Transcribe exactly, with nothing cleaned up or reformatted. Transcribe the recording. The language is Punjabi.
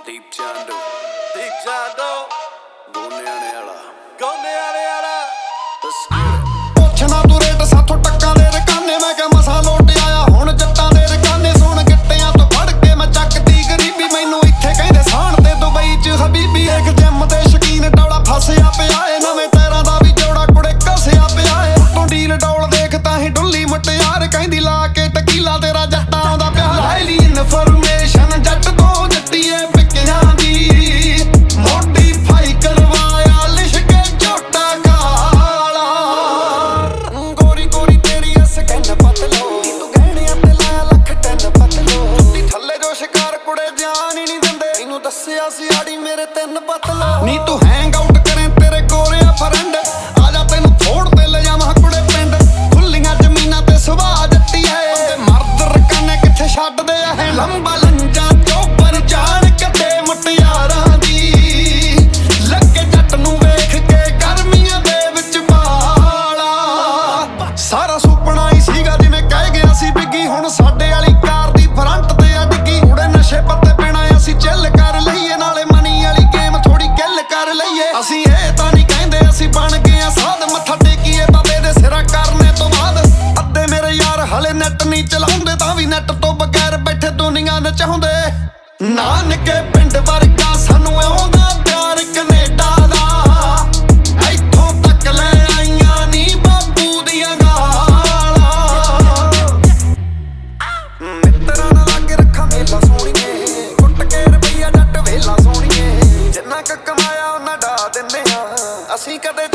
ਦੀਪ ਚਾਂਦੋ ਦੀਪ ਚਾਂਦੋ ਗੋਨਿਆਣੇ ਵਾਲਾ ਗੋਨਿਆਣੇ ਵਾਲਾ ਪੁੱਛਣਾ ਤੂੰ ਰੇਟ ਸਾਥੋਂ ਟੱਕਾਂ ਦੇ ਰਕਾਨੇ ਮੈਂ ਕਿਹਾ ਮਸਾਂ ਲੋਟ ਆਇਆ ਹੁਣ ਜੱਟਾਂ ਦੇ ਰਕਾਨੇ ਸੁਣ ਗਿੱਟਿਆਂ ਤੋਂ ਫੜ ਕੇ ਮੈਂ ਚੱਕਦੀ ਗਰੀਬੀ ਮੈਨੂੰ ਇੱਥੇ ਕਹਿੰਦੇ ਸਾਣ ਤੇ ਦੁਬਈ ਚ ਹਬੀਬੀ ਇੱਕ ਜਿੰਮ ਦੇ ਸ਼ਕੀਨ ਡੌਲਾ ਫਸਿਆ ਪਿਆ ਏ ਨਵੇਂ ਟਾਇਰਾਂ ਦਾ ਵੀ ਜੋੜਾ ਕੁੜੇ ਕੱਸਿਆ ਪਿਆ ਏ ਉੱਤੋਂ ਡੀਲ ਡੌਲ ਦੇਖ ਤਾਂ ਹੀ ਡੁੱਲੀ ਮੁਟਿਆਰ ਕਹਿੰਦੀ ਲਾ ਕੇ ਟਕੀਲਾ ਤੇਰਾ ਜੱਟਾਂ ਦਾ ਪਿਆਰ ਲੈ ਲਈ ਇਨਫੋਰਮੇਸ਼ਨ ਜੱਟ ਤੋਂ ਜੱਟੀਏ ਪਿੱਕਿਆਂ ਦੀ ਮੋਡੀਫਾਈ ਕਰਵਾਇਆ ਲਿਸ਼ ਕੇ ਝੋਟਾ ਕਾਲਾ ਗੋਰੀ ਗੋਰੀ ਤੇਰੀ ਅਸ ਕਹਿੰਦਾ ਪਤਲੋ ਤੂੰ ਗਹਿਣਿਆਂ ਤੇ ਲਾਇਆ ਲੱਖ ਟੈਨ ਪਤਲੋ ਟੁੱਟੀ ਥੱਲੇ ਜੋ ਸ਼ਿਕਾਰ ਕੁੜੇ ਜਾਨ ਹੀ ਨਹੀਂ ਦਿੰਦੇ ਇਹਨੂੰ ਦੱਸਿਆ ਸੀ ਆੜੀ ਮੇਰੇ ਤਿੰਨ ਪਤਲੋ ਨੀ ਤੂੰ ਹੈਂਗ ਆਊਟ ਕਰੇ ਤੇਰੇ ਗੋਰਿਆ ਫਰੈਂਡ ਆ ਜਾ ਤੈਨੂੰ ਥੋੜ ਤੇ ਲੈ ਜਾਵਾਂ ਕੁੜੇ ਪਿੰਡ ਖੁੱਲੀਆਂ ਜ਼ਮੀਨਾਂ ਤੇ ਸੁਭਾਅ ਜੱਟੀ ਹੈ ਮਰਦ ਰਕਾਨੇ ਕਿੱਥੇ ਛੱਡਦੇ ਆ ਹੈ ਲੰਬਾ ਲੰਜਾ ਚੋਪਰ ਜਾਣ ਕੱਢੇ ਮੁਟਿਆਰਾਂ ਦੀ ਲੱਗੇ ਜੱਟ ਨੂੰ ਵੇਖ ਕੇ ਗਰਮੀਆਂ ਦੇ ਵਿੱਚ ਬਾਲਾ ਸਾਰਾ ਸੁਪਨਾ ਹੀ ਸੀਗਾ ਜਿਵੇਂ ਕਹਿ ਗਿਆ ਸੀ ਬਿੱਗੀ ਹੁਣ ਸਾਡੇ ਵਾਲੀ ਕਾਰ ਦੀ ਫਰੰਟ ਤੇ ਆ ਡਿੱਗੀ ਉੜੇ ਨਸ਼ੇ ਪੱਤੇ ਪੀਣਾ ਅਸੀਂ ਚਿੱਲ ਕਰ ਲਈਏ ਨਾਲੇ ਮਨੀ ਵਾਲੀ ਗੇਮ ਥੋੜੀ ਗਿੱਲ ਕਰ ਲਈਏ ਅਸੀਂ ਇਹ ਤਾਂ ਨਹੀਂ ਕਹਿੰਦੇ ਅਸੀਂ ਬਣ ਗਏ ਆ ਸਾਧ ਮੱਥਾ ਟੇਕੀਏ ਬਾਬੇ ਦੇ ਸਿਰਾਂ ਕਰਨੇ ਤੋਂ ਬਾਅਦ ਅੱਧੇ ਮੇਰੇ ਯਾਰ ਹਲੇ ਨੈਟ ਨਹੀਂ ਚਲਾਉਂਦੇ ਤਾਂ ਵੀ ਨੈਟ ਤੋਂ ਬਗੈਰ ਬੈਠੇ ਦੁਨੀਆ ਨਚਾਉਂਦੇ ਨਾਨਕੇ ਪਿੰਡ ਵਰਗਾ ਸਾਨੂੰ ਆਉਂਦਾ ਪਿਆਰ ਕੈਨੇਡਾ ਦਾ ਇੱਥੋਂ ਤੱਕ ਲੈ ਆਈਆਂ ਨੀ ਬਾਪੂ ਦੀਆਂ ਗਾਲਾਂ ਮਿੱਤਰਾਂ ਨਾਲ ਲਾ ਕੇ ਰੱਖਾਂ ਮੇਲਾ ਸੋਹਣੀਏ ਕੁੱਟ ਕੇ ਰੁਪਈਆ ਜੱਟ ਵੇਲਾ ਸੋਹਣੀਏ ਜਿੰਨਾ ਕੁ ਕਮਾਇਆ ਉਹਨਾਂ ਡਾ ਦਿੰਦੇ ਆ ਅਸੀਂ ਕਦੇ